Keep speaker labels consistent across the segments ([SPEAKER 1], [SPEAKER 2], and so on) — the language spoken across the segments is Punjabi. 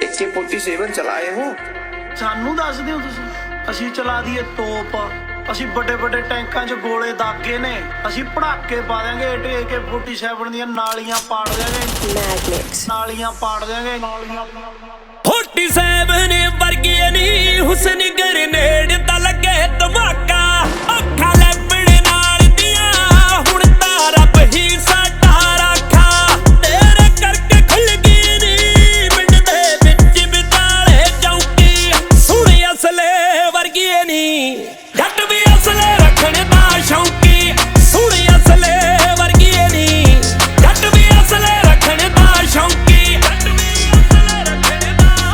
[SPEAKER 1] AK-47 चलाए हो?
[SPEAKER 2] सानू दस दिओ तुसीं, असीं चला दिए तोप, असीं बड़े बड़े टैंकां 'च गोले दागे ने, असीं पड़ाके पा देंगे, AK-47 ਦੀਆਂ ਨਾਲੀਆਂ ਪਾੜ ਦੇਂਗੇ, ਨਾਲੀਆਂ ਪਾੜ ਦੇਂਗੇ, ਨਾਲੀਆਂ
[SPEAKER 3] 47 ਵਰਗੀ ਨਹੀਂ ਹੁਸਨ ਗ੍ਰੇਨੇਡ ਤਾਂ ਲੱਗੇ ਧਮਾਕਾ ਅੱਖਾਂ ਲੈਪੜੇ ਨਾਲ ਦੀਆਂ ਹੁਣ ਤਾਂ ਰੱਬ ਹੀ ਸਾਡਾ ਰਾਖਾ ਤੇਰੇ ਕਰਕੇ ਖੁੱਲ ਗਈ ਨੀ ਪਿੰਡ ਦੇ ਵਿੱਚ ਬਿਤਾਲੇ ਚੌਕੀ ਸੁਣੀ ਅਸਲੇ ਵਰਗੀ ਨਹੀਂ ਜੱਟ ਵੀ ਅਸਲੇ ਰੱਖਣ ਦਾ ਸ਼ੌਂਕੀ ਸੁਣੀ ਅਸਲੇ ਵਰਗੀ ਨਹੀਂ ਜੱਟ ਵੀ ਅਸਲੇ ਰੱਖਣ ਦਾ ਸ਼ੌਂਕੀ ਜੱਟ ਵੀ ਅਸਲੇ ਰੱਖਣ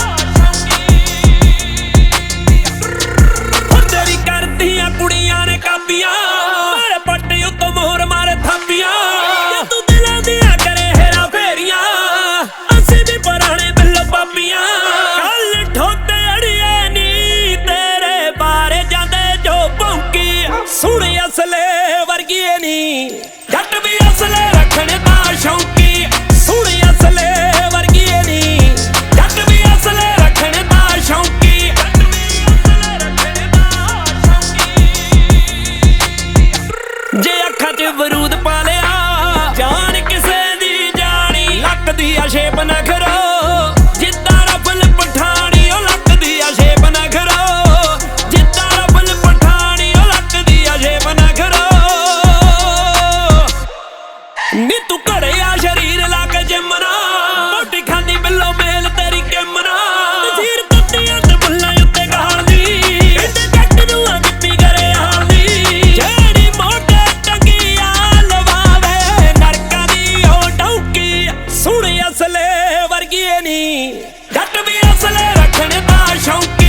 [SPEAKER 3] ਕਰਦੀਆਂ ਕੁੜੀਆਂ ਨੇ ਕਾਪੀਆਂ ਮਾਰੇ ਪੱਟੇ ਉੱਤੋਂ ਮੋਹਰ ਮਾਰੇ ਥਾਪੀਆਂ ਤੂੰ ਦਿਲਾਂ ਦੀਆਂ ਕਰੇ ਹੇਰਾ ਫੇਰੀਆਂ ਅਸੀਂ ਵੀ ਪੁਰਾਣੇ ਬਿੱਲੋ ਪਾਪੀਆਂ ਕੱਲ ਠੋਤੇ ਅੜੀਏ ਨੀ ਤੇਰੇ ਬਾਰੇ ਜਾਂਦੇ ਜੋ ਭੌਂਕੀ ਸੁਣ ਅਸਲੇ ਵਰਗੀ ਨੀ ਜੱਟ ਵੀ ਅਸਲੇ ਰੱਖਣ ਦਾ ਸ਼ੌਂਕੀ ਸੁਣ ਅਸਲੇ ਵਰਗੀ ਨੀ ਜੱਟ ਵੀ ਅਸਲੇ ਰੱਖਣ ਦਾ ਸ਼ੌਂਕੀ ਜੇ ਅੱਖਾਂ 'ਚ ਬਰੂਦ ਪਾ ਲਿਆ ਜਾਨ ਕਿਸੇ ਦੀ ਜਾਣੀ ਲੱਕ ਦੀ ਆ ਸ਼ੇਪ ਨਾ ਕਰੋ ਜਿੱਦਾਂ ਰਫਲ ਪਠਾਣੀ ਉਹ ਲੱਕ ਦੀ ਆ ਸ਼ੇਪ ਨਾ ਕਰੋ ਜਿੱਦਾਂ ਰਫਲ ਪਠਾਣੀ ਉਹ ਲੱਕ ਦੀ ਆ ਸ਼ੇਪ ਨਾ ਕਰੋ ਨੀ ਤੂੰ ਘਰੇ ਆ ਸ਼ਰੀਰ ਲਾ ਕੇ ਜਿੰਮ ਨਾ ਮੋਟੀ ਖਾਂਦੀ ਬਿੱਲੋ ਮੇਲ ਤੇਰੀ ਕਿੰਮ ਨਾ ਨਜ਼ੀਰ ਕੁੱਤੀਆਂ ਤੇ ਬੁੱਲਾਂ ਉੱਤੇ ਗਾਲਦੀ ਇਹਦੇ ਜੱਟ ਨੂੰ ਆ ਗਿੱਪੀ ਕਰੇ ਹਾਲਦੀ ਜਿਹੜੀ ਮੋਟੇ ਸੁਣ ਅਸਲੇ ਵਰਗੀ ਨੀ ਜੱਟ ਵੀ ਅਸਲੇ ਰੱਖਣ ਦਾ ਸ਼ੌਂਕ